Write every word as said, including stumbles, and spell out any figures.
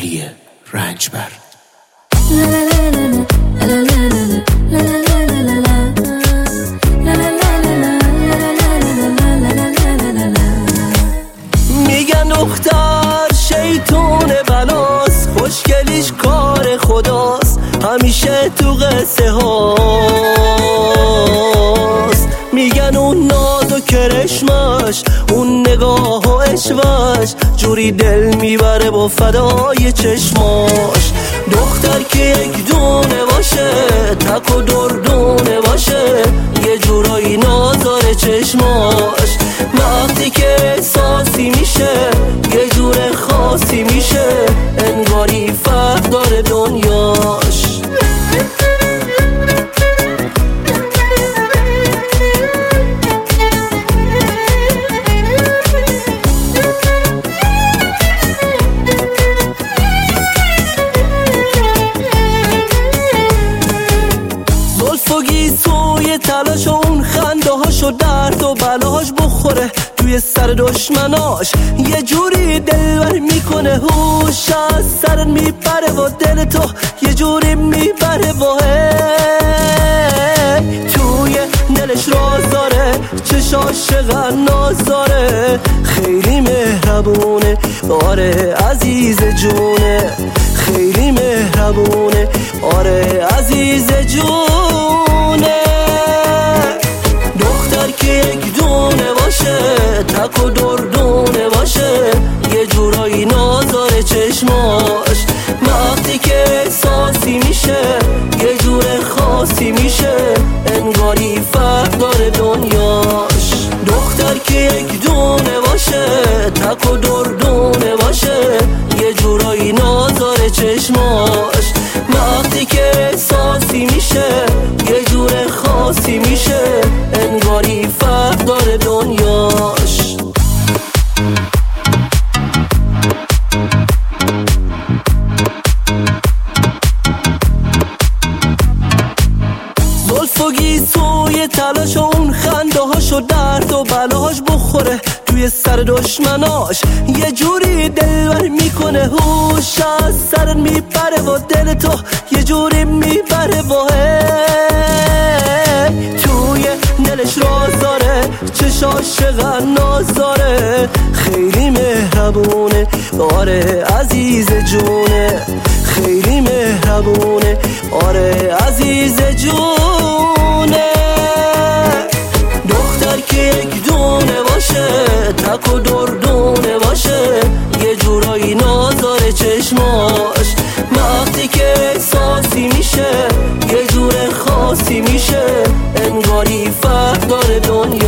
امیلی رنجبر. میگن دختر شیطون بلاست، خوشگلیش کار خداست، همیشه تو قصه هاست. میگن اون ناز و کرشمش، اون نگاه و عشقش، جوری دل میبره با فدای چشماش. دختر که یک دونه باشه، تک و دردونه باشه، یه جورایی نازاره چشماش. وقتی که احساسی میشه، یه جور خاصی میشه، انگاری فرق داره دنیاش. سوی تلاش و اون خنده هاش و درد و بلاش بخوره توی سر دشمناش، یه جوری دلبر میکنه، هوش از سر میپره و دل تو یه جوری میبره و توی دلش راز داره، چشاش چقدر ناز داره، خیلی مهربونه، آره عزیز جونه، خیلی مهربونه، آره عزیز جونه. دختر که یک دونه باشه، تک و دردونه باشه، یه جورایی نازاره چشماش. وقتی که احساسی میشه، یه جور خاصی میشه، انگاری فرق داره دنیاش. دختر که یک دونه باشه، تک و دردونه باشه، یه جورایی نازاره چشماش. وقتی که احساسی میشه، یه جور خاصی میشه، انگاری فرق داره دنیاش. زلفگی سوی تلاش و اون خنده هاش و درد و بلاش بخوره توی سر دشمناش، یه جوری دلبر میکنه، هوش از سر میپره و دل تو یه جوری میبره و توی دلش راز داره، چشاش چقدر ناز داره، خیلی مهربونه، آره عزیز جونه، خیلی مهربونه، آره عزیز جونه. دختر که یک دونه باشه، تک و دردونه باشه، یه جورایی نازاره چشماش. وقتی که احساسی میشه، یه جور خاصی میشه، انگاری فرق داره دنیا.